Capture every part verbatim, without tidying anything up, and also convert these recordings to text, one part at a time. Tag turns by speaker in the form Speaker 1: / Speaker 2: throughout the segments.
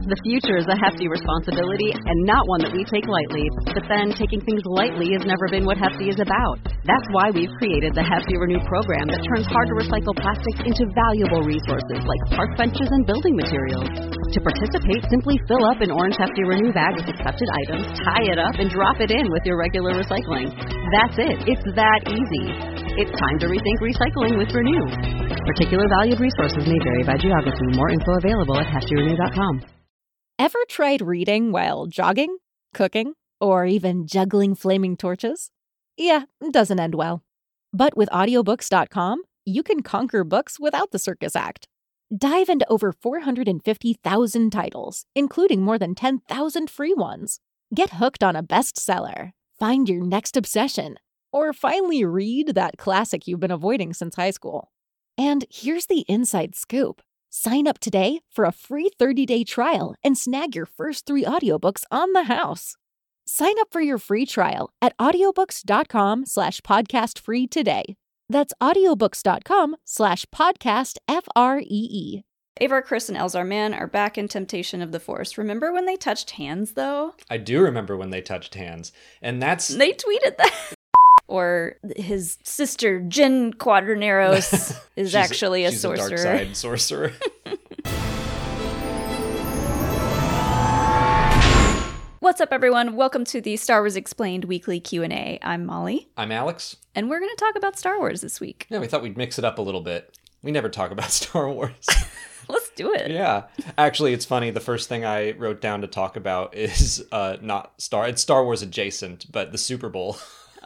Speaker 1: The future is a hefty responsibility and not one that we take lightly. But then, taking things lightly has never been what Hefty is about. That's why we've created the Hefty Renew program that turns hard-to-recycle plastics into valuable resources like park benches and building materials. To participate, simply fill up an orange Hefty Renew bag with accepted items, tie it up, and drop it in with your regular recycling. That's it. It's that easy. It's time to rethink recycling with Renew. Particular valued resources may vary by geography. More info available at hefty renew dot com.
Speaker 2: Ever tried reading while jogging, cooking, or even juggling flaming torches? Yeah, it doesn't end well. But with audiobooks dot com, you can conquer books without the circus act. Dive into over four hundred fifty thousand titles, including more than ten thousand free ones. Get hooked on a bestseller, find your next obsession, or finally read that classic you've been avoiding since high school. And here's the inside scoop. Sign up today for a free thirty-day trial and snag your first three audiobooks on the house. Sign up for your free trial at audiobooks dot com slash podcast free today. That's audiobooks dot com slash podcast F R E E.
Speaker 3: Avar, Kriss, and Elzar Mann are back in Temptation of the Force. Remember when they touched hands, though?
Speaker 4: I do remember when they touched hands. And that's...
Speaker 3: They tweeted that. Or his sister, Jyn Quadraneros, is actually a, a
Speaker 4: she's
Speaker 3: sorcerer.
Speaker 4: She's a dark side sorcerer.
Speaker 3: What's up, everyone? Welcome to the Star Wars Explained weekly Q and A. I'm Molly.
Speaker 4: I'm Alex.
Speaker 3: And we're going to talk about Star Wars this week.
Speaker 4: Yeah, we thought we'd mix it up a little bit. We never talk about Star Wars.
Speaker 3: Let's do it.
Speaker 4: Yeah. Actually, it's funny. The first thing I wrote down to talk about is uh, not Star... It's Star Wars adjacent, but the Super Bowl.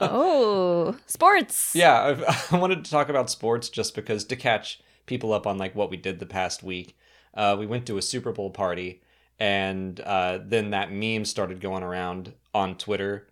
Speaker 3: Oh, sports.
Speaker 4: Yeah, I, I wanted to talk about sports just because to catch people up on like what we did the past week. Uh, we went to a Super Bowl party, and uh, then that meme started going around on Twitter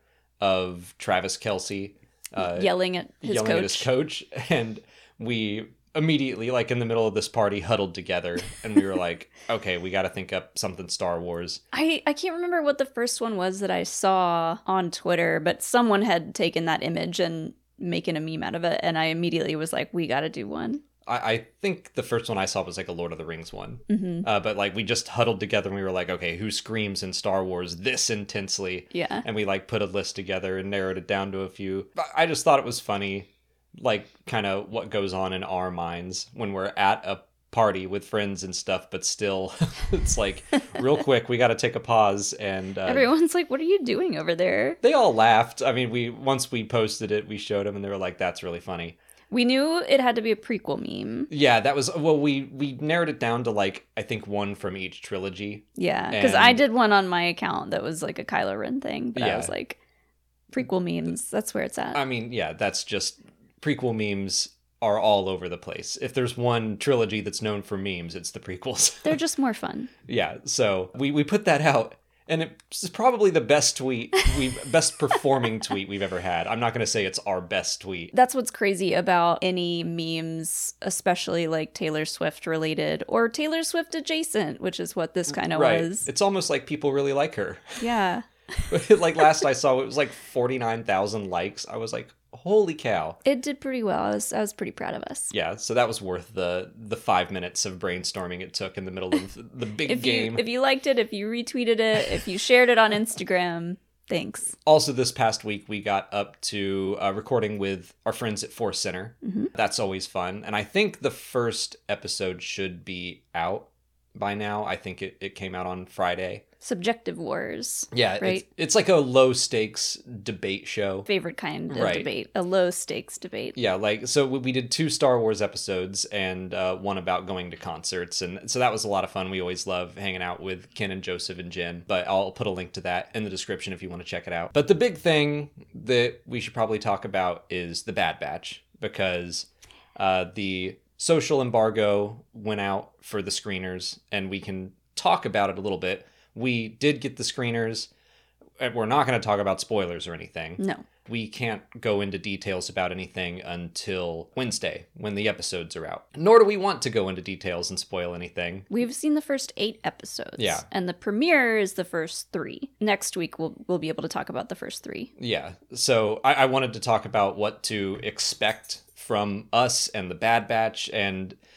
Speaker 4: of Travis Kelce uh,
Speaker 3: yelling at his
Speaker 4: yelling
Speaker 3: coach.
Speaker 4: at his coach, and we immediately, like in the middle of this party, huddled together, and we were like, okay, we got to think up something Star Wars.
Speaker 3: I, I can't remember what the first one was that I saw on Twitter, but someone had taken that image and making a meme out of it, and I immediately was like, we got to do one.
Speaker 4: I, I think the first one I saw was like a Lord of the Rings one.
Speaker 3: Mm-hmm.
Speaker 4: Uh, but like we just huddled together and we were like, okay, who screams in Star Wars this intensely?
Speaker 3: Yeah.
Speaker 4: And we like put a list together and narrowed it down to a few. But I just thought it was funny, like kind of what goes on in our minds when we're at a party with friends and stuff, but still it's like real quick, we got to take a pause. And uh,
Speaker 3: everyone's like, what are you doing over there?
Speaker 4: They all laughed. I mean, we once we posted it, we showed them and they were like, that's really funny.
Speaker 3: We knew it had to be a prequel meme.
Speaker 4: Yeah, that was, well, we, we narrowed it down to like, I think one from each trilogy.
Speaker 3: Yeah, because
Speaker 4: and...
Speaker 3: I did one on my account that was like a Kylo Ren thing, but
Speaker 4: yeah.
Speaker 3: I was like, prequel memes, that's where it's at.
Speaker 4: I mean, yeah, that's just, prequel memes are all over the place. If there's one trilogy that's known for memes, it's the prequels.
Speaker 3: They're just more fun.
Speaker 4: Yeah, so we, we put that out. And it's probably the best tweet, we best performing tweet we've ever had. I'm not going to say it's our best tweet.
Speaker 3: That's what's crazy about any memes, especially like Taylor Swift related or Taylor Swift adjacent, which is what this kind of
Speaker 4: right.
Speaker 3: was.
Speaker 4: It's almost like people really like her.
Speaker 3: Yeah.
Speaker 4: Like last I saw, it was like forty-nine thousand likes. I was like, holy cow.
Speaker 3: It did pretty well. I was I was pretty proud of us.
Speaker 4: Yeah, so that was worth the the five minutes of brainstorming it took in the middle of the big
Speaker 3: if
Speaker 4: game.
Speaker 3: You, if you liked it, if you retweeted it, if you shared it on Instagram, thanks.
Speaker 4: Also, this past week, we got up to uh, recording with our friends at Force Center.
Speaker 3: Mm-hmm.
Speaker 4: That's always fun. And I think the first episode should be out by now. I think it, it came out on Friday.
Speaker 3: Subjective Wars.
Speaker 4: Yeah,
Speaker 3: right?
Speaker 4: it's, it's like a low stakes debate show.
Speaker 3: Favorite kind of
Speaker 4: right.
Speaker 3: debate. A low stakes debate.
Speaker 4: Yeah, like, so we did two Star Wars episodes and uh, one about going to concerts. And so that was a lot of fun. We always love hanging out with Ken and Joseph and Jen. But I'll put a link to that in the description if you want to check it out. But the big thing that we should probably talk about is the Bad Batch. Because uh, the social embargo went out for the screeners. And we can talk about it a little bit. We did get the screeners. We're not going to talk about spoilers or anything.
Speaker 3: No.
Speaker 4: We can't go into details about anything until Wednesday when the episodes are out. Nor do we want to go into details and spoil anything.
Speaker 3: We've seen the first eight episodes.
Speaker 4: Yeah.
Speaker 3: And the premiere is the first three. Next week, we'll we'll be able to talk about the first three.
Speaker 4: Yeah. So I, I wanted to talk about what to expect from us and the Bad Batch and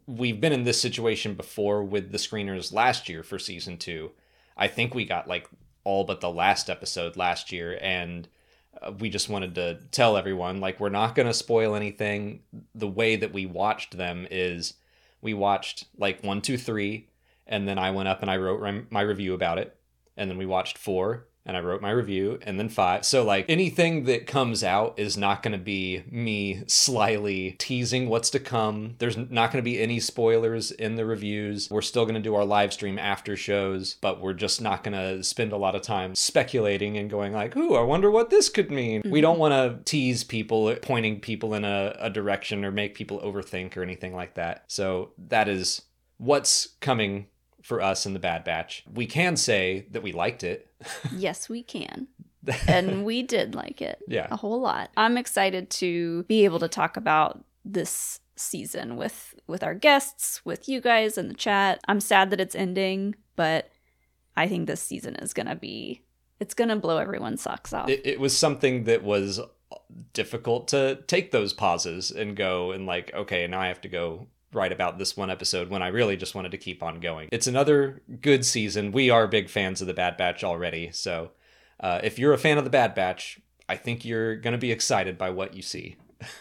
Speaker 4: we've been in this situation before with the screeners last year for season two. I think we got like all but the last episode last year, and uh, we just wanted to tell everyone, like, we're not going to spoil anything. The way that we watched them is we watched like one, two, three, and then I went up and I wrote my review about it. And then we watched four, and I wrote my review, and then five. So, like, anything that comes out is not going to be me slyly teasing what's to come. There's not going to be any spoilers in the reviews. We're still going to do our live stream after shows, but we're just not going to spend a lot of time speculating and going like, ooh, I wonder what this could mean. Mm-hmm. We don't want to tease people, pointing people in a, a direction or make people overthink or anything like that. So that is what's coming for us in the Bad Batch. We can say that we liked it.
Speaker 3: Yes, we can. And we did like it.
Speaker 4: Yeah.
Speaker 3: A whole lot. I'm excited to be able to talk about this season with with our guests, with you guys in the chat. I'm sad that it's ending, but I think this season is going to be, it's going to blow everyone's socks off.
Speaker 4: It, it was something that was difficult to take those pauses and go and like, okay, now I have to go write about this one episode when I really just wanted to keep on going. It's another good season. We are big fans of the Bad Batch already, so uh, if you're a fan of the Bad Batch, I think you're going to be excited by what you see.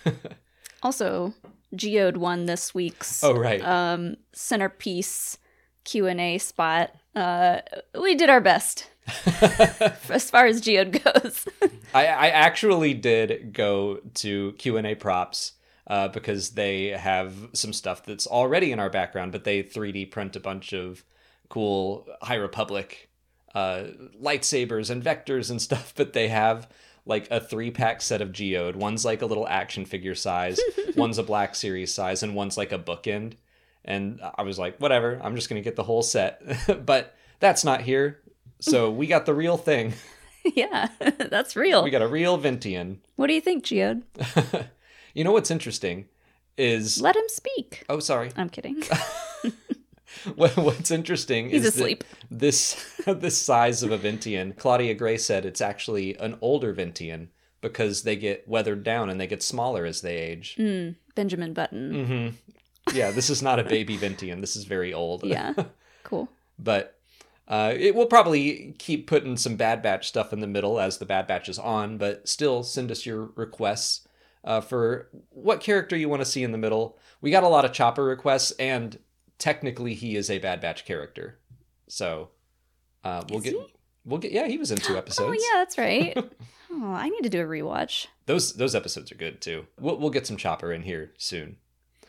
Speaker 3: Also, Geode won this week's
Speaker 4: oh, right.
Speaker 3: um, centerpiece Q and A spot. Uh, we did our best as far as Geode goes.
Speaker 4: I, I actually did go to Q and A props Uh, because they have some stuff that's already in our background, but they three D print a bunch of cool High Republic uh, lightsabers and vectors and stuff, but they have like a three-pack set of Geode. One's like a little action figure size, one's a Black Series size, and one's like a bookend. And I was like, whatever, I'm just going to get the whole set. But that's not here, so we got the real thing.
Speaker 3: Yeah, that's real.
Speaker 4: We got a real Ventian.
Speaker 3: What do you think, Geode?
Speaker 4: You know what's interesting is...
Speaker 3: Let him speak.
Speaker 4: Oh, sorry.
Speaker 3: I'm kidding.
Speaker 4: What's interesting
Speaker 3: He's
Speaker 4: is
Speaker 3: asleep.
Speaker 4: That this this size of a Ventian, Claudia Gray said it's actually an older Ventian because they get weathered down and they get smaller as they age.
Speaker 3: Mm, Benjamin Button.
Speaker 4: Mm-hmm. Yeah, this is not a baby Ventian. This is very old.
Speaker 3: Yeah, cool.
Speaker 4: But uh, it will probably keep putting some Bad Batch stuff in the middle as the Bad Batch is on, but still send us your requests. Uh, for what character you want to see in the middle. We got a lot of Chopper requests, and technically he is a Bad Batch character. So uh, we'll
Speaker 3: is
Speaker 4: get,
Speaker 3: he?
Speaker 4: we'll get, yeah, he was in two episodes.
Speaker 3: Oh yeah, that's right. Oh, I need to do a rewatch.
Speaker 4: Those those episodes are good too. We'll we'll get some Chopper in here soon.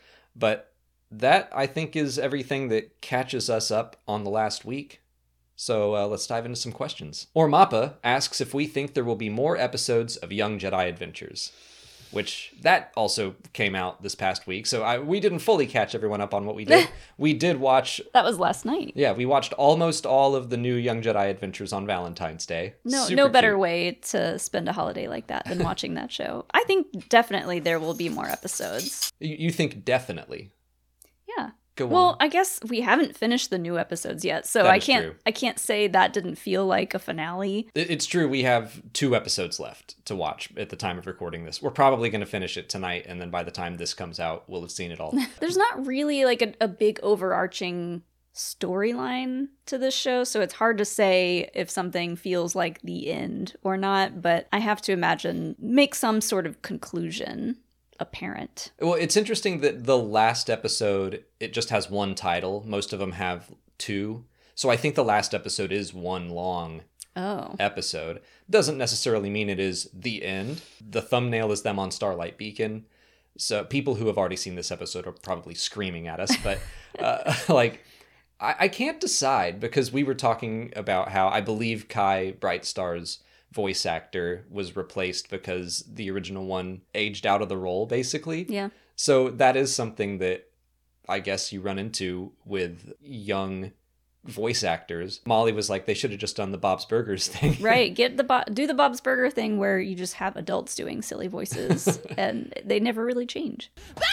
Speaker 4: But that I think is everything that catches us up on the last week. So uh, let's dive into some questions. Or Mappa asks if we think there will be more episodes of Young Jedi Adventures. Which that also came out this past week. So I, we didn't fully catch everyone up on what we did. We did watch...
Speaker 3: That was last night.
Speaker 4: Yeah, we watched almost all of the new Young Jedi Adventures on Valentine's Day.
Speaker 3: No,
Speaker 4: Super
Speaker 3: no better
Speaker 4: cute.
Speaker 3: way to spend a holiday like that than watching that show. I think definitely there will be more episodes.
Speaker 4: You, you think definitely?
Speaker 3: Yeah.
Speaker 4: Go
Speaker 3: well,
Speaker 4: on.
Speaker 3: I guess we haven't finished the new episodes yet, so
Speaker 4: That
Speaker 3: I
Speaker 4: is
Speaker 3: can't
Speaker 4: true.
Speaker 3: I can't say that didn't feel like a finale.
Speaker 4: It- It's true. We have two episodes left to watch at the time of recording this. We're probably going to finish it tonight, and then by the time this comes out, we'll have seen it all.
Speaker 3: There's not really like a, a big overarching storyline to this show, so it's hard to say if something feels like the end or not, but I have to imagine make some sort of conclusion apparent.
Speaker 4: Well, it's interesting that the last episode, it just has one title. Most of them have two. So I think the last episode is one long
Speaker 3: Oh.
Speaker 4: episode. Doesn't necessarily mean it is the end. The thumbnail is them on Starlight Beacon. So people who have already seen this episode are probably screaming at us. But uh, like, I, I can't decide because we were talking about how I believe Kai Brightstar's voice actor was replaced because the original one aged out of the role, basically.
Speaker 3: Yeah.
Speaker 4: So that is something that I guess you run into with young voice actors. Molly was like, they should have just done the Bob's Burgers thing.
Speaker 3: Right. Get the Bo- do the Bob's Burger thing where you just have adults doing silly voices and they never really change.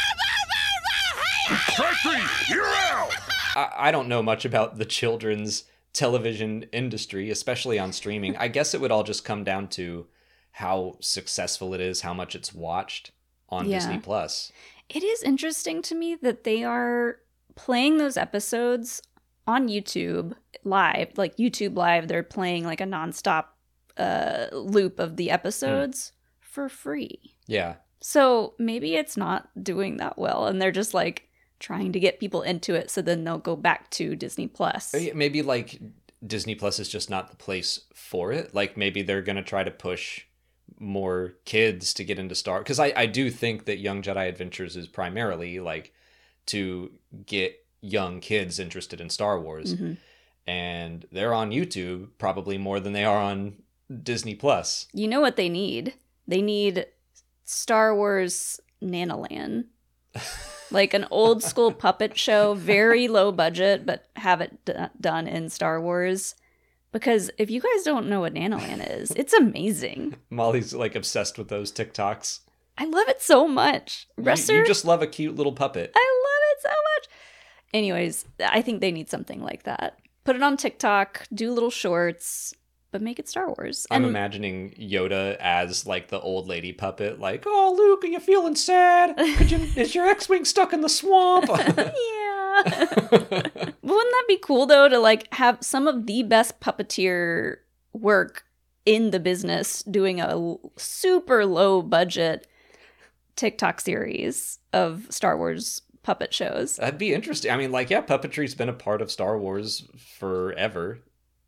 Speaker 5: Factory, you're out!
Speaker 4: I, I don't know much about the children's television industry, especially on streaming. I guess it would all just come down to how successful it is, how much it's watched on
Speaker 3: Yeah.
Speaker 4: Disney Plus.
Speaker 3: It is interesting to me that they are playing those episodes on YouTube live, like YouTube Live, they're playing like a nonstop uh, loop of the episodes mm. for free.
Speaker 4: Yeah.
Speaker 3: So maybe it's not doing that well, and they're just like trying to get people into it so then they'll go back to Disney Plus.
Speaker 4: Maybe like Disney Plus is just not the place for it. Like maybe they're going to try to push more kids to get into Star, because I, I do think that Young Jedi Adventures is primarily like to get young kids interested in Star Wars. Mm-hmm. And they're on YouTube probably more than they are on Disney Plus.
Speaker 3: You know what they need? They need Star Wars Nanoland. Like an old school puppet show, very low budget, but have it d- done in Star Wars. Because if you guys don't know what Nanoland is, it's amazing.
Speaker 4: Molly's like obsessed with those TikToks.
Speaker 3: I love it so much.
Speaker 4: Resser, you, you just love a cute little puppet.
Speaker 3: I love it so much. Anyways, I think they need something like that. Put it on TikTok, do little shorts, but make it Star Wars.
Speaker 4: I'm
Speaker 3: and
Speaker 4: imagining Yoda as like the old lady puppet, like, "Oh, Luke, are you feeling sad? Could you, is your X-Wing stuck in the swamp?"
Speaker 3: Yeah. Wouldn't that be cool, though, to like have some of the best puppeteer work in the business doing a super low budget TikTok series of Star Wars puppet shows?
Speaker 4: That'd be interesting. I mean, like, yeah, puppetry's been a part of Star Wars forever,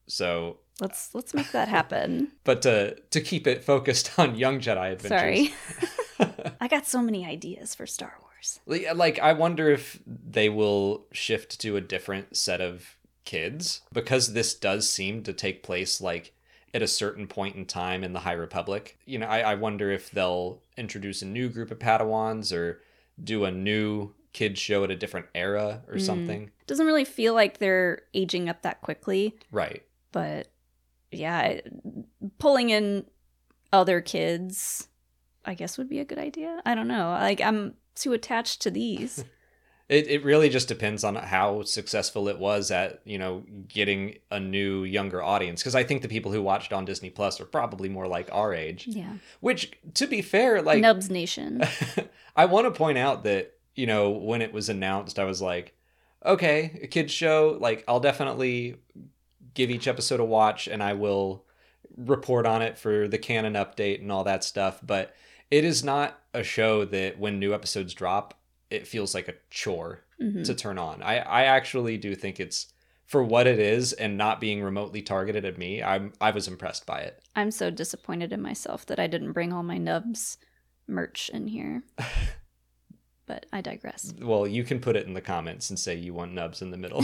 Speaker 4: so
Speaker 3: let's let's make that happen.
Speaker 4: But to to keep it focused on Young Jedi Adventures.
Speaker 3: Sorry, I got so many ideas for Star Wars.
Speaker 4: Like, I wonder if they will shift to a different set of kids, because this does seem to take place like at a certain point in time in the High Republic. You know, I, I wonder if they'll introduce a new group of Padawans or do a new kids show at a different era or mm. something.
Speaker 3: Doesn't really feel like they're aging up that quickly.
Speaker 4: Right.
Speaker 3: But yeah, pulling in other kids, I guess, would be a good idea. I don't know. Like, I'm too attached to these.
Speaker 4: It it really just depends on how successful it was at, you know, getting a new younger audience. Because I think the people who watched on Disney Plus are probably more like our age.
Speaker 3: Yeah.
Speaker 4: Which, to be fair, like
Speaker 3: Nubs Nation.
Speaker 4: I want to point out that, you know, when it was announced, I was like, okay, a kid's show, like, I'll definitely give each episode a watch and I will report on it for the canon update and all that stuff. But it is not a show that when new episodes drop, it feels like a chore mm-hmm. to turn on. I, I actually do think it's, for what it is and not being remotely targeted at me, I'm I was impressed by it.
Speaker 3: I'm so disappointed in myself that I didn't bring all my Nubs merch in here. But I digress.
Speaker 4: Well, you can put it in the comments and say you want Nubs in the middle.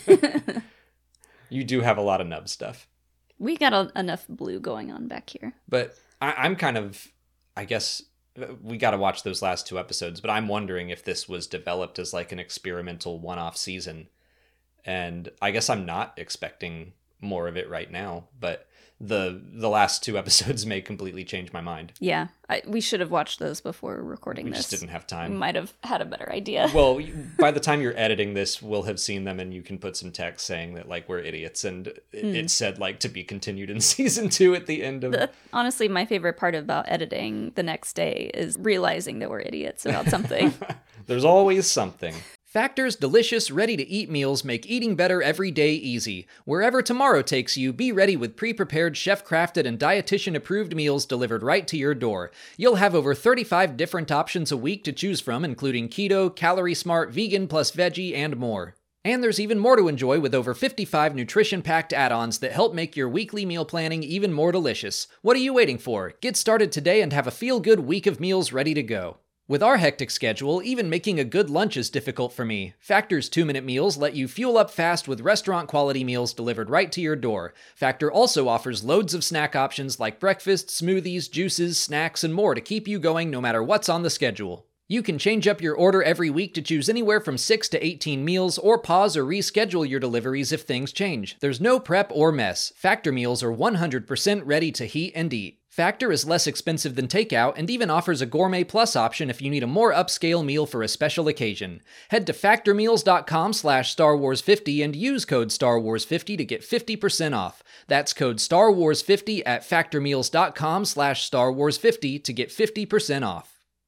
Speaker 4: You do have a lot of Nub stuff.
Speaker 3: We got a, enough blue going on back here.
Speaker 4: But I, I'm kind of, I guess, we got to watch those last two episodes, but I'm wondering if this was developed as like an experimental one-off season. And I guess I'm not expecting more of it right now, but the the last two episodes may completely change my mind.
Speaker 3: Yeah, I, we should have watched those before recording
Speaker 4: we
Speaker 3: this.
Speaker 4: We just didn't have time.
Speaker 3: We might have had a better idea.
Speaker 4: Well, by the time you're editing this, we'll have seen them and you can put some text saying that, like, we're idiots. And it, mm. it said, like, to be continued in season two at the end of...
Speaker 3: The, honestly, my favorite part about editing the next day is realizing that we're idiots about something.
Speaker 4: There's always something.
Speaker 6: Factor's delicious, ready-to-eat meals make eating better every day easy. Wherever tomorrow takes you, be ready with pre-prepared, chef-crafted, and dietitian-approved meals delivered right to your door. You'll have over thirty-five different options a week to choose from, including keto, calorie-smart, vegan, plus veggie, and more. And there's even more to enjoy with over fifty-five nutrition-packed add-ons that help make your weekly meal planning even more delicious. What are you waiting for? Get started today and have a feel-good week of meals ready to go. With our hectic schedule, even making a good lunch is difficult for me. Factor's two-minute meals let you fuel up fast with restaurant-quality meals delivered right to your door. Factor also offers loads of snack options like breakfast, smoothies, juices, snacks, and more to keep you going no matter what's on the schedule. You can change up your order every week to choose anywhere from six to eighteen meals, or pause or reschedule your deliveries if things change. There's no prep or mess. Factor meals are one hundred percent ready to heat and eat. Factor is less expensive than takeout and even offers a Gourmet Plus option if you need a more upscale meal for a special occasion. Head to factormeals.com slash Star Wars 50 and use code Star Wars 50 to get fifty percent off. That's code Star Wars 50 at factormeals.com slash Star Wars 50 to get fifty percent off.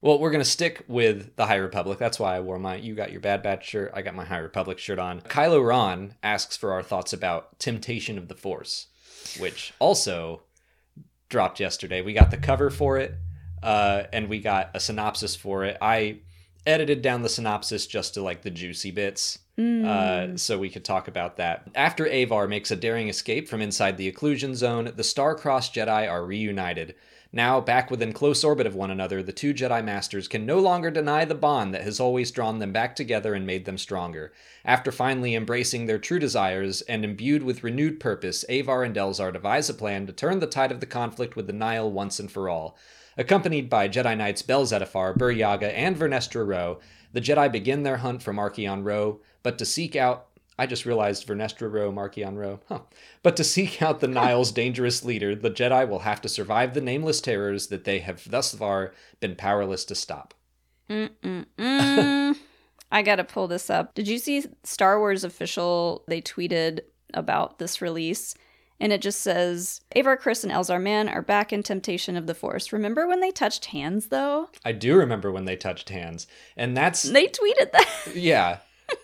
Speaker 4: Well, we're going to stick with the High Republic. That's why I wore my, you got your Bad Batch shirt, I got my High Republic shirt on. Kylo Ren asks for our thoughts about Temptation of the Force, which also dropped yesterday. We got the cover for it, uh, and we got a synopsis for it. I edited down the synopsis just to like the juicy bits, mm. uh, so we could talk about that. After Avar makes a daring escape from inside the Occlusion Zone, the Star-Crossed Jedi are reunited. Now, back within close orbit of one another, the two Jedi Masters can no longer deny the bond that has always drawn them back together and made them stronger. After finally embracing their true desires and imbued with renewed purpose, Avar and Elzar devise a plan to turn the tide of the conflict with the Nihil once and for all. Accompanied by Jedi Knights Bel Zettifar, Bur Yaga, and Vernestra Rwoh, the Jedi begin their hunt for Marchion Ro, but to seek out... I just realized Vernestra Rwoh, Marchion Ro. Huh. But to seek out the Nihil's dangerous leader, the Jedi will have to survive the nameless terrors that they have thus far been powerless to stop.
Speaker 3: Mm-mm-mm. I gotta pull this up. Did you see Star Wars Official? They tweeted about this release, and it just says, Avar Kriss and Elzar Mann are back in Temptation of the Force. Remember when they touched hands, though?
Speaker 4: I do remember when they touched hands. And that's...
Speaker 3: They tweeted that.
Speaker 4: Yeah.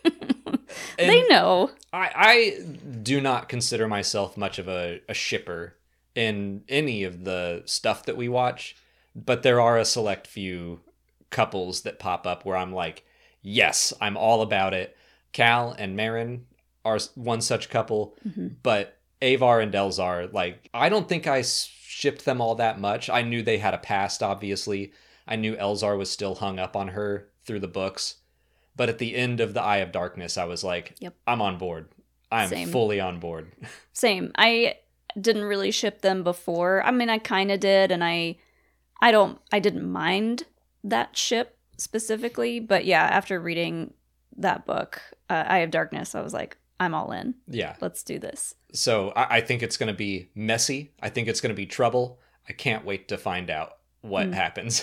Speaker 3: They know.
Speaker 4: I, I do not consider myself much of a, a shipper in any of the stuff that we watch, but there are a select few couples that pop up where I'm like, yes, I'm all about it. Cal and Marin are one such couple, mm-hmm. but Avar and Elzar, like, I don't think I shipped them all that much. I knew they had a past, obviously. I knew Elzar was still hung up on her through the books. But at the end of the Eye of Darkness, I was like, yep. I'm on board. I'm Same. fully on board.
Speaker 3: Same. I didn't really ship them before. I mean, I kind of did, and I I don't, I didn't mind that ship specifically. But yeah, after reading that book, uh, Eye of Darkness, I was like, I'm all in.
Speaker 4: Yeah.
Speaker 3: Let's do this.
Speaker 4: So I, I think it's going to be messy. I think it's going to be trouble. I can't wait to find out what mm. happens.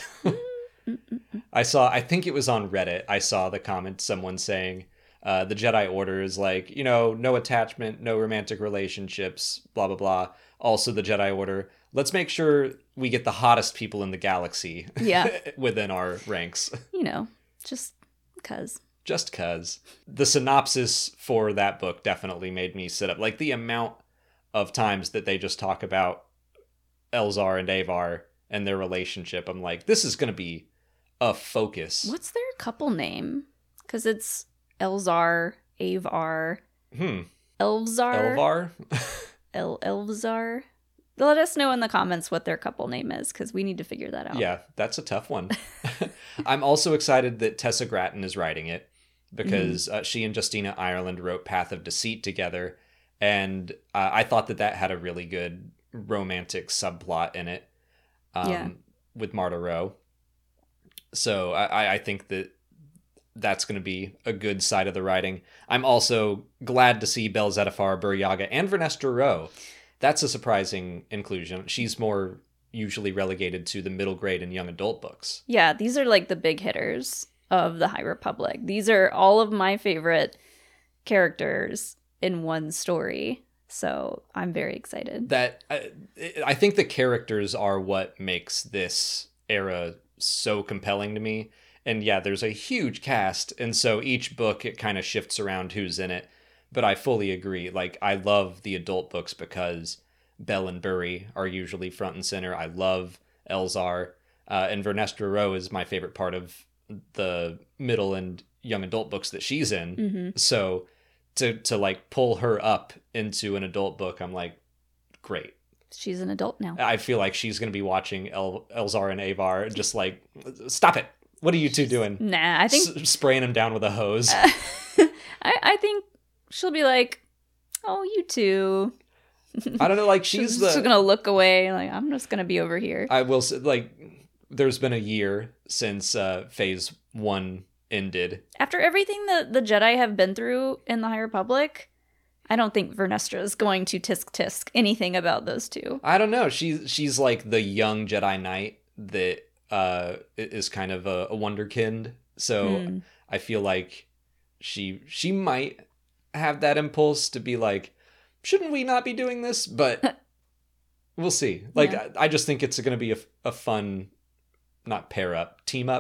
Speaker 4: I saw, I think it was on Reddit, I saw the comment, someone saying, uh, the Jedi Order is like, you know, no attachment, no romantic relationships, blah, blah, blah. Also the Jedi Order, let's make sure we get the hottest people in the galaxy
Speaker 3: yeah.
Speaker 4: within our ranks.
Speaker 3: You know, just cuz.
Speaker 4: Just cuz. The synopsis for that book definitely made me sit up. Like the amount of times that they just talk about Elzar and Avar and their relationship, I'm like, this is going to be a focus.
Speaker 3: What's their couple name? Because it's Elzar, Avar,
Speaker 4: hmm.
Speaker 3: Elvzar.
Speaker 4: Elvar?
Speaker 3: El Elvzar. Let us know in the comments what their couple name is, because we need to figure that out.
Speaker 4: Yeah, that's a tough one. I'm also excited that Tessa Gratton is writing it, because mm-hmm. uh, she and Justina Ireland wrote Path of Deceit together, and uh, I thought that that had a really good romantic subplot in it um, yeah. with Marta Rowe. So I, I think that that's going to be a good side of the writing. I'm also glad to see Bel Zettifar, Bur Yaga, and Vernestra Rwoh. That's a surprising inclusion. She's more usually relegated to the middle grade and young adult books.
Speaker 3: Yeah, these are like the big hitters of the High Republic. These are all of my favorite characters in one story. So I'm very excited.
Speaker 4: That I, I think the characters are what makes this era so compelling to me. And yeah, there's a huge cast, and so each book it kind of shifts around who's in it. But I fully agree. Like, I love the adult books because Bel and Burry are usually front and center. I love Elzar, uh, and Vernestra Rwoh is my favorite part of the middle and young adult books that she's in. Mm-hmm. So to to like pull her up into an adult book, I'm like, great.
Speaker 3: She's an adult now.
Speaker 4: I feel like she's going to be watching El- Elzar and Avar just like, stop it. What are you two doing?
Speaker 3: Nah, I think...
Speaker 4: S- spraying them down with a hose.
Speaker 3: Uh, I, I think she'll be like, oh, you two.
Speaker 4: I don't know, like she's,
Speaker 3: she's
Speaker 4: the...
Speaker 3: She's going to look away, like, I'm just going to be over here.
Speaker 4: I will say, like, there's been a year since uh, phase one ended.
Speaker 3: After everything that the Jedi have been through in the High Republic... I don't think Vernestra is going to tisk-tisk anything about those two.
Speaker 4: I don't know. She's she's like the young Jedi Knight that uh, is kind of a, a wonderkind. So mm. I feel like she she might have that impulse to be like, shouldn't we not be doing this? But we'll see. Like, yeah. I, I just think it's going to be a, a fun, not pair up, team up.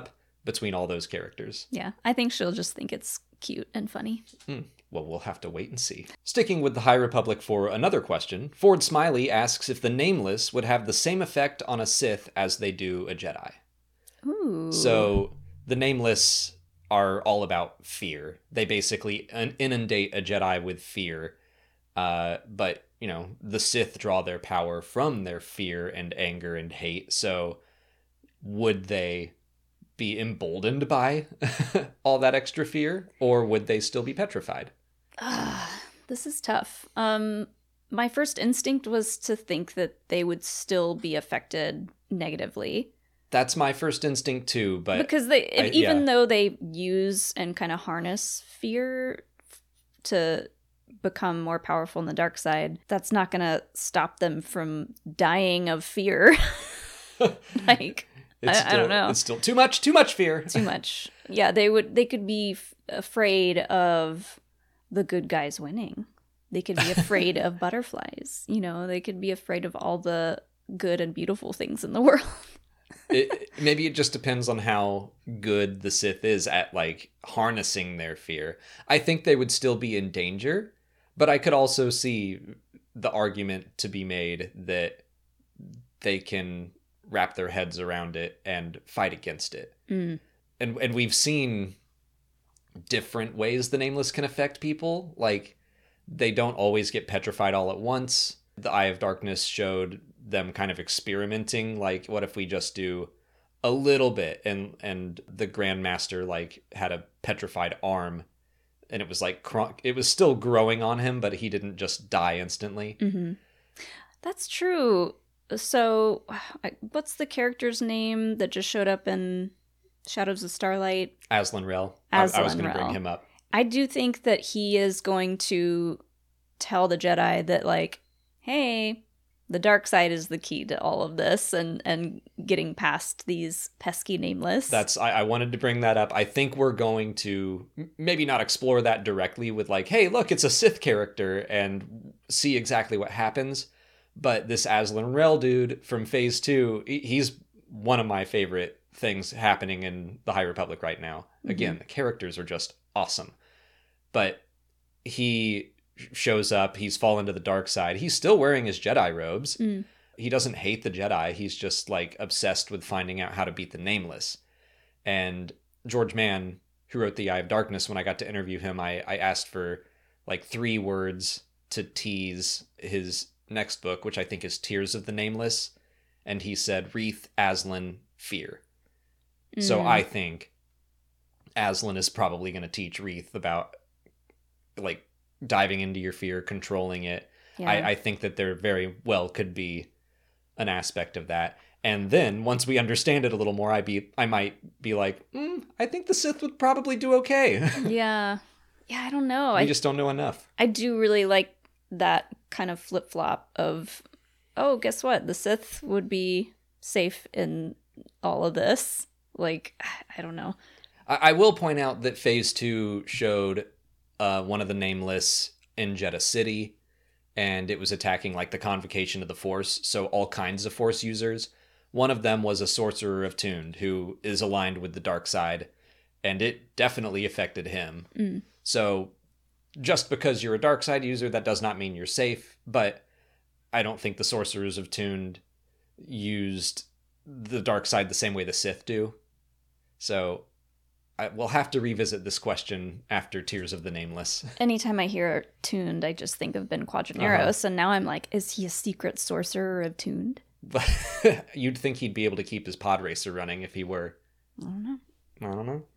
Speaker 4: between all those characters.
Speaker 3: Yeah, I think she'll just think it's cute and funny.
Speaker 4: Hmm. Well, we'll have to wait and see. Sticking with the High Republic for another question, Ford Smiley asks if the Nameless would have the same effect on a Sith as they do a Jedi.
Speaker 3: Ooh.
Speaker 4: So the Nameless are all about fear. They basically inundate a Jedi with fear. Uh, but, you know, the Sith draw their power from their fear and anger and hate. So would they be emboldened by all that extra fear, or would they still be petrified?
Speaker 3: Uh, this is tough. Um, my first instinct was to think that they would still be affected negatively.
Speaker 4: That's my first instinct too, but
Speaker 3: because they,
Speaker 4: I,
Speaker 3: even
Speaker 4: yeah.
Speaker 3: though they use and kind of harness fear to become more powerful in the dark side, that's not going to stop them from dying of fear. Like,
Speaker 4: it's
Speaker 3: I,
Speaker 4: still,
Speaker 3: I don't know.
Speaker 4: It's still too much, too much fear.
Speaker 3: Too much. Yeah, they would. They could be f- afraid of the good guys winning. They could be afraid of butterflies. You know, they could be afraid of all the good and beautiful things in the world.
Speaker 4: it, maybe it just depends on how good the Sith is at, like, harnessing their fear. I think they would still be in danger, but I could also see the argument to be made that they can wrap their heads around it and fight against it.
Speaker 3: Mm.
Speaker 4: And and we've seen different ways the Nameless can affect people. Like, they don't always get petrified all at once. The Eye of Darkness showed them kind of experimenting, like, what if we just do a little bit, and and the Grandmaster, like, had a petrified arm, and it was like cr- it was still growing on him, but he didn't just die instantly.
Speaker 3: Mm-hmm. That's true. So what's the character's name that just showed up in Shadows of Starlight?
Speaker 4: Aslan Rel.
Speaker 3: Aslan
Speaker 4: I, I was going to
Speaker 3: Rel.
Speaker 4: bring him up.
Speaker 3: I do think that he is going to tell the Jedi that, like, hey, the dark side is the key to all of this, and, and getting past these pesky Nameless.
Speaker 4: That's I, I wanted to bring that up. I think we're going to maybe not explore that directly with, like, hey, look, it's a Sith character, and see exactly what happens. But this Aslan Rel dude from Phase two, he's one of my favorite things happening in the High Republic right now. Mm-hmm. Again, the characters are just awesome. But he shows up, he's fallen to the dark side. He's still wearing his Jedi robes. Mm. He doesn't hate the Jedi. He's just, like, obsessed with finding out how to beat the Nameless. And George Mann, who wrote The Eye of Darkness, when I got to interview him, I, I asked for, like, three words to tease his next book, which I think is Tears of the Nameless. And he said, Wreath, Aslan, Fear. Mm. So I think Aslan is probably going to teach Wreath about, like, diving into your fear, controlling it. Yeah. I, I think that there very well could be an aspect of that. And then once we understand it a little more, I be I might be like, mm, I think the Sith would probably do okay.
Speaker 3: Yeah. Yeah, I don't know.
Speaker 4: We
Speaker 3: I
Speaker 4: just don't know enough.
Speaker 3: I do really like that kind of flip-flop of, oh, guess what? The Sith would be safe in all of this. Like, I don't know.
Speaker 4: I, I will point out that Phase two showed uh, one of the Nameless in Jedha City, and it was attacking, like, the Convocation of the Force, so all kinds of Force users. One of them was a Sorcerer of Tuned, who is aligned with the dark side, and it definitely affected him. Mm. So just because you're a dark side user, that does not mean you're safe, but I don't think the Sorcerers of Tuned used the dark side the same way the Sith do. So I, we'll have to revisit this question after Tears of the Nameless.
Speaker 3: Anytime I hear Tuned, I just think of Ben Quadraneros, uh-huh. and now I'm like, is he a secret sorcerer of Tuned?
Speaker 4: You'd think he'd be able to keep his pod racer running if he were.
Speaker 3: I don't know.
Speaker 4: I don't know.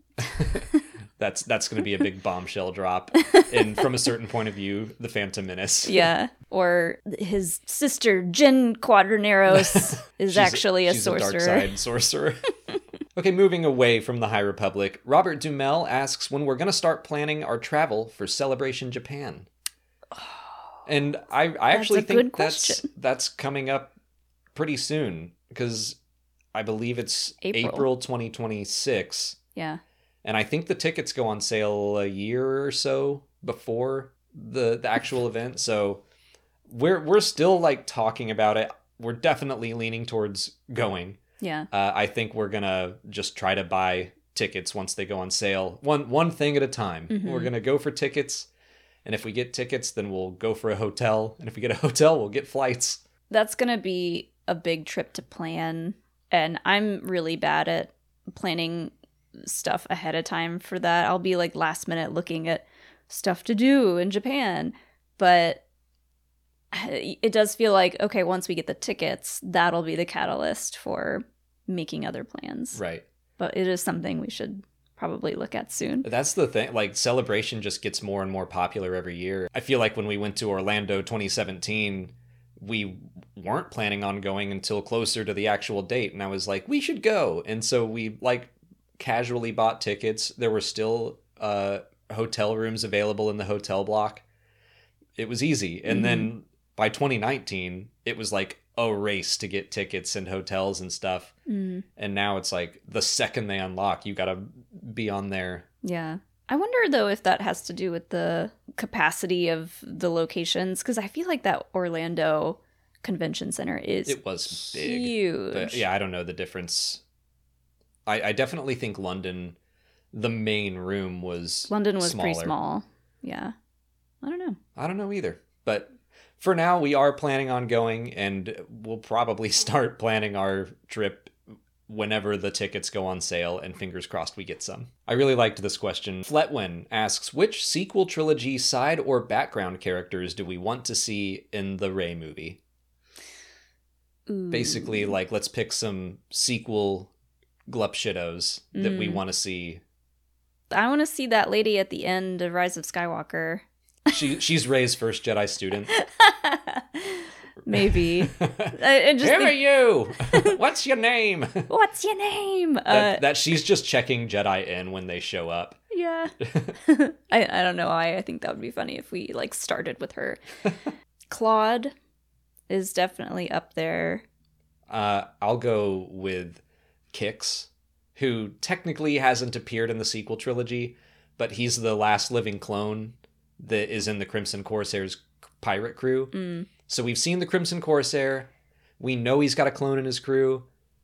Speaker 4: That's that's going to be a big bombshell drop. And from a certain point of view, the Phantom Menace.
Speaker 3: Yeah. Or his sister, Jyn Quadraneros, is
Speaker 4: she's
Speaker 3: actually a, a
Speaker 4: she's
Speaker 3: sorcerer.
Speaker 4: She's a dark side sorcerer. Okay, moving away from the High Republic, Robert Dumel asks when we're going to start planning our travel for Celebration Japan. Oh, and I, I actually think that's that's coming up pretty soon, because I believe it's April, April twenty twenty-six.
Speaker 3: Yeah.
Speaker 4: And I think the tickets go on sale a year or so before the, the actual event. So we're we're still, like, talking about it. We're definitely leaning towards going.
Speaker 3: Yeah.
Speaker 4: Uh, I think we're going to just try to buy tickets once they go on sale. One one thing at a time.
Speaker 3: Mm-hmm.
Speaker 4: We're going to go for tickets. And if we get tickets, then we'll go for a hotel. And if we get a hotel, we'll get flights.
Speaker 3: That's going to be a big trip to plan. And I'm really bad at planning stuff ahead of time for that. I'll be like last minute looking at stuff to do in Japan. But it does feel like, okay, once we get the tickets, that'll be the catalyst for making other plans.
Speaker 4: Right.
Speaker 3: But it is something we should probably look at soon.
Speaker 4: That's the thing. Like, Celebration just gets more and more popular every year. I feel like when we went to Orlando twenty seventeen, we weren't planning on going until closer to the actual date. And I was like, we should go. And so we like casually bought tickets. There were still uh, hotel rooms available in the hotel block. It was easy. And mm-hmm. then by twenty nineteen, it was like a race to get tickets and hotels and stuff. Mm. And now it's like the second they unlock, you got to be on there.
Speaker 3: Yeah. I wonder, though, if that has to do with the capacity of the locations, because I feel like that Orlando Convention Center is
Speaker 4: It was big.
Speaker 3: Huge.
Speaker 4: But yeah, I don't know the difference. I, I definitely think London, the main room was
Speaker 3: London was
Speaker 4: smaller.
Speaker 3: pretty small. Yeah. I don't know.
Speaker 4: I don't know either. But for now, we are planning on going, and we'll probably start planning our trip whenever the tickets go on sale, and fingers crossed we get some. I really liked this question. Fletwin asks, which sequel trilogy side or background characters do we want to see in the Rey movie? Ooh. Basically, like, let's pick some sequel glupshitos mm. that we want to see.
Speaker 3: I want to see that lady at the end of Rise of Skywalker.
Speaker 4: She She's Rey's first Jedi student.
Speaker 3: Maybe. I, I just
Speaker 4: Who
Speaker 3: think...
Speaker 4: are you? What's your name?
Speaker 3: What's your name?
Speaker 4: That,
Speaker 3: uh,
Speaker 4: that she's just checking Jedi in when they show up.
Speaker 3: Yeah. I, I don't know why. I think that would be funny if we like started with her. Claude is definitely up there.
Speaker 4: Uh, I'll go with Kix, who technically hasn't appeared in the sequel trilogy, but he's the last living clone that is in the Crimson Corsairs pirate crew. Mm. So we've seen the Crimson Corsair. We know he's got a clone in his crew.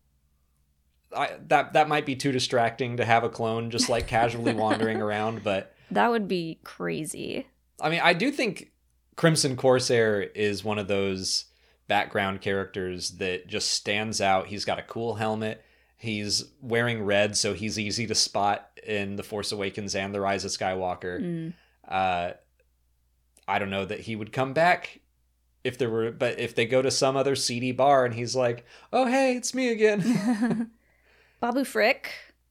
Speaker 4: I, that that might be too distracting to have a clone just like casually wandering around, but
Speaker 3: that would be crazy.
Speaker 4: I mean, I do think Crimson Corsair is one of those background characters that just stands out. He's got a cool helmet. He's wearing red, so he's easy to spot in The Force Awakens and The Rise of Skywalker. Mm. Uh, I don't know that he would come back if there were, but if they go to some other seedy bar and he's like, "Oh, hey, it's me again."
Speaker 3: Babu Frick.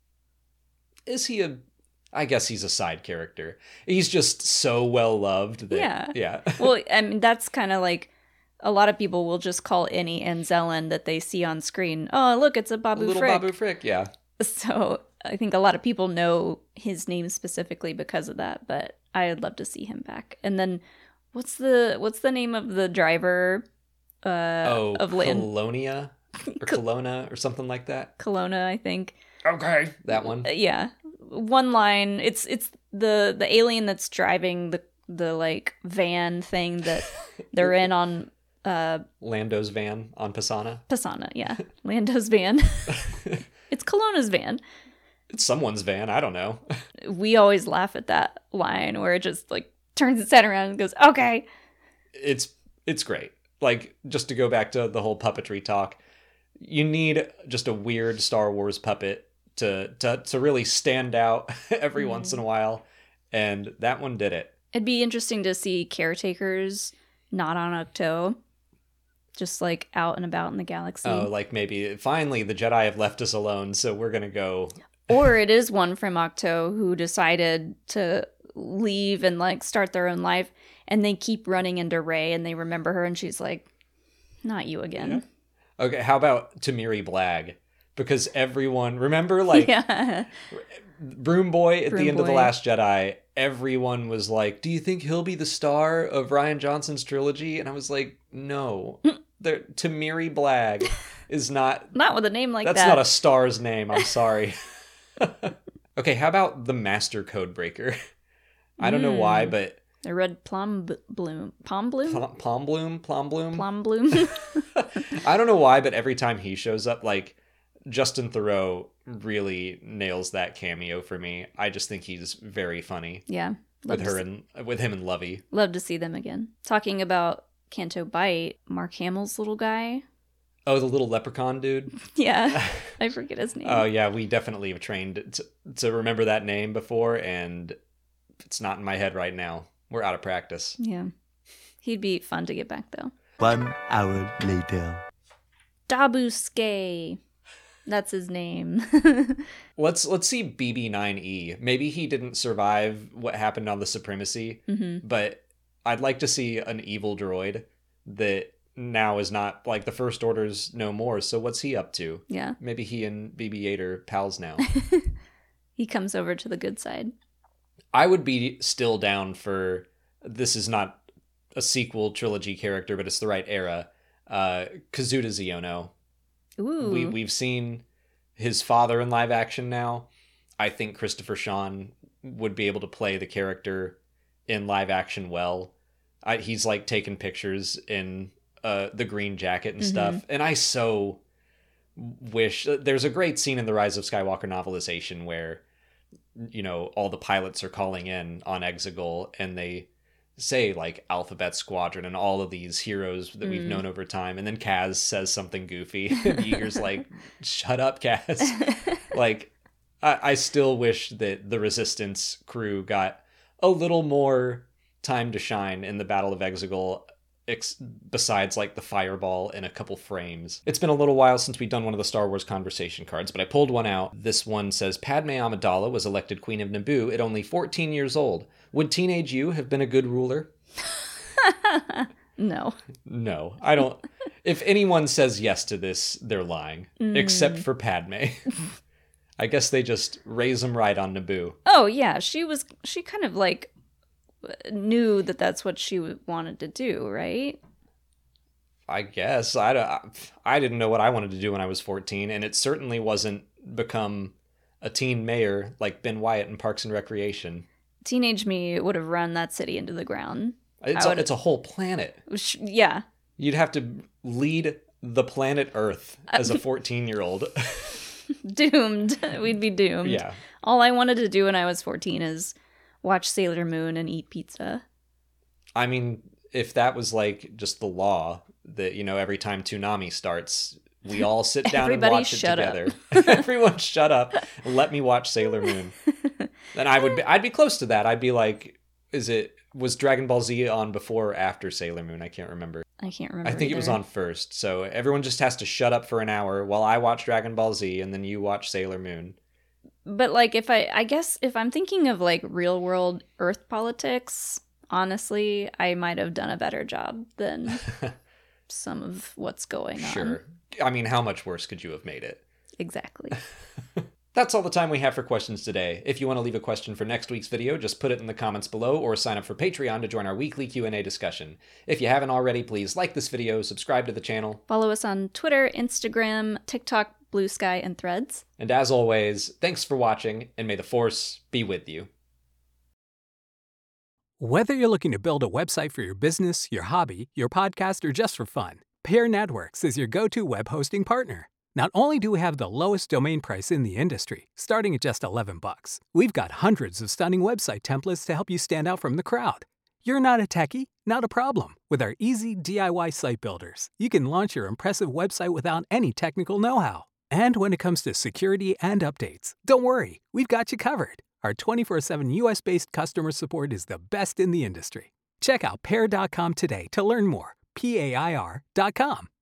Speaker 4: Is he a? I guess he's a side character. He's just so well loved that
Speaker 3: yeah,
Speaker 4: yeah.
Speaker 3: Well, I mean, that's kind of like a lot of people will just call any Anzellan that they see on screen, "Oh, look, it's a Babu
Speaker 4: Little
Speaker 3: Frick."
Speaker 4: Babu Frick, yeah.
Speaker 3: So I think a lot of people know his name specifically because of that, but I'd love to see him back. And then what's the what's the name of the driver uh
Speaker 4: oh,
Speaker 3: of Land-
Speaker 4: Colonia or Kelowna or something like that?
Speaker 3: Kelowna, I think.
Speaker 4: Okay, that one.
Speaker 3: Uh, yeah. One line, it's it's the the alien that's driving the the like van thing that they're in on uh
Speaker 4: Lando's van on Pisana.
Speaker 3: Pisana, yeah. Lando's van. It's Kelowna's van.
Speaker 4: It's someone's van. I don't know.
Speaker 3: We always laugh at that line where it just like turns its head around and goes, "Okay."
Speaker 4: It's it's great. Like, just to go back to the whole puppetry talk, you need just a weird Star Wars puppet to to to really stand out every mm. once in a while, and that one did it.
Speaker 3: It'd be interesting to see caretakers not on Ahch-To, just like out and about in the galaxy.
Speaker 4: Oh, like maybe finally the Jedi have left us alone, so we're gonna go.
Speaker 3: Or it is one from Ahch-To who decided to leave and like start their own life, and they keep running into Rey and they remember her and she's like, "Not you again."
Speaker 4: Yeah. Okay, how about Tamiri Blag? Because everyone, remember like
Speaker 3: yeah.
Speaker 4: Broom Boy at
Speaker 3: Broom
Speaker 4: the end
Speaker 3: Boy.
Speaker 4: of The Last Jedi, everyone was like, "Do you think he'll be the star of Rian Johnson's trilogy?" And I was like, no. There, Tamiri Blag is not...
Speaker 3: Not with a name like
Speaker 4: that's
Speaker 3: that.
Speaker 4: That's not a star's name, I'm sorry. Okay, how about the Master Codebreaker? I don't mm. know why, but...
Speaker 3: The red plum b- bloom. Palm bloom?
Speaker 4: Plum, plum bloom? Plum bloom?
Speaker 3: Plum bloom.
Speaker 4: I don't know why, but every time he shows up, like, Justin Theroux really nails that cameo for me. I just think he's very funny.
Speaker 3: Yeah.
Speaker 4: With her and with him and Lovey.
Speaker 3: Love to see them again. Talking about Canto Bight, Mark Hamill's little guy.
Speaker 4: Oh, the little leprechaun dude?
Speaker 3: Yeah. I forget his name.
Speaker 4: Oh, yeah. We definitely have trained to, to remember that name before, and it's not in my head right now. We're out of practice.
Speaker 3: Yeah. He'd be fun to get back, though.
Speaker 7: One hour later.
Speaker 3: Dabuske. That's his name.
Speaker 4: let's let's see B B nine E. Maybe he didn't survive what happened on the Supremacy,
Speaker 3: mm-hmm.
Speaker 4: but I'd like to see an evil droid that now is not like the First Order's no more. So what's he up to?
Speaker 3: Yeah.
Speaker 4: Maybe he and B B eight are pals now.
Speaker 3: He comes over to the good side.
Speaker 4: I would be still down for, this is not a sequel trilogy character, but it's the right era. Uh, Kazuda Xiono.
Speaker 3: Ooh.
Speaker 4: We, we've seen his father in live action now. I think Christopher Sean would be able to play the character in live action well. I, he's like taking pictures in uh, the green jacket and
Speaker 3: mm-hmm.
Speaker 4: stuff. And I so wish, there's a great scene in the Rise of Skywalker novelization where, you know, all the pilots are calling in on Exegol and they say like Alphabet Squadron and all of these heroes that we've
Speaker 3: mm.
Speaker 4: known over time, and then Kaz says something goofy and Yeager's like, shut up, Kaz. Like I, I still wish that the Resistance crew got a little more time to shine in the Battle of Exegol, ex- besides like the fireball and a couple frames. It's been a little while since we've done one of the Star Wars conversation cards, but I pulled one out. This one says, Padme Amidala was elected Queen of Naboo at only fourteen years old. Would teenage you have been a good ruler?
Speaker 3: No.
Speaker 4: No, I don't. If anyone says yes to this, they're lying.
Speaker 3: Mm.
Speaker 4: Except for Padme. I guess they just raise them right on Naboo.
Speaker 3: Oh, yeah. She was, she kind of like knew that that's what she wanted to do, right?
Speaker 4: I guess. I, I didn't know what I wanted to do when I was fourteen, and it certainly wasn't become a teen mayor like Ben Wyatt in Parks and Recreation.
Speaker 3: Teenage me would have run that city into the ground.
Speaker 4: It's, a, it's a whole planet.
Speaker 3: Yeah.
Speaker 4: You'd have to lead the planet Earth as a fourteen-year-old.
Speaker 3: Doomed. We'd be doomed.
Speaker 4: Yeah.
Speaker 3: All I wanted to do when I was fourteen is watch Sailor Moon and eat pizza.
Speaker 4: I mean, if that was like just the law that, you know, every time Toonami starts, we all sit down and watch it together. Everyone shut up and let me watch Sailor Moon. Then I would be, I'd be close to that. I'd be like, is it, was Dragon Ball Z on before or after Sailor Moon? I can't remember.
Speaker 3: I can't remember.
Speaker 4: I think
Speaker 3: either.
Speaker 4: it was on first. So everyone just has to shut up for an hour while I watch Dragon Ball Z and then you watch Sailor Moon.
Speaker 3: But like, if I, I guess if I'm thinking of like real world Earth politics, honestly, I might have done a better job than some of what's going on.
Speaker 4: Sure. I mean, how much worse could you have made it?
Speaker 3: Exactly.
Speaker 4: That's all the time we have for questions today. If you want to leave a question for next week's video, just put it in the comments below or sign up for Patreon to join our weekly Q and A discussion. If you haven't already, please like this video, subscribe to the channel.
Speaker 3: Follow us on Twitter, Instagram, TikTok, Blue Sky, and Threads.
Speaker 4: And as always, thanks for watching, and may the Force be with you.
Speaker 8: Whether you're looking to build a website for your business, your hobby, your podcast, or just for fun, Pair Networks is your go-to web hosting partner. Not only do we have the lowest domain price in the industry, starting at just eleven bucks, we've got hundreds of stunning website templates to help you stand out from the crowd. You're not a techie? Not a problem. With our easy D I Y site builders, you can launch your impressive website without any technical know-how. And when it comes to security and updates, don't worry, we've got you covered. Our twenty-four seven U S-based customer support is the best in the industry. Check out pair dot com today to learn more. P A I R dot com.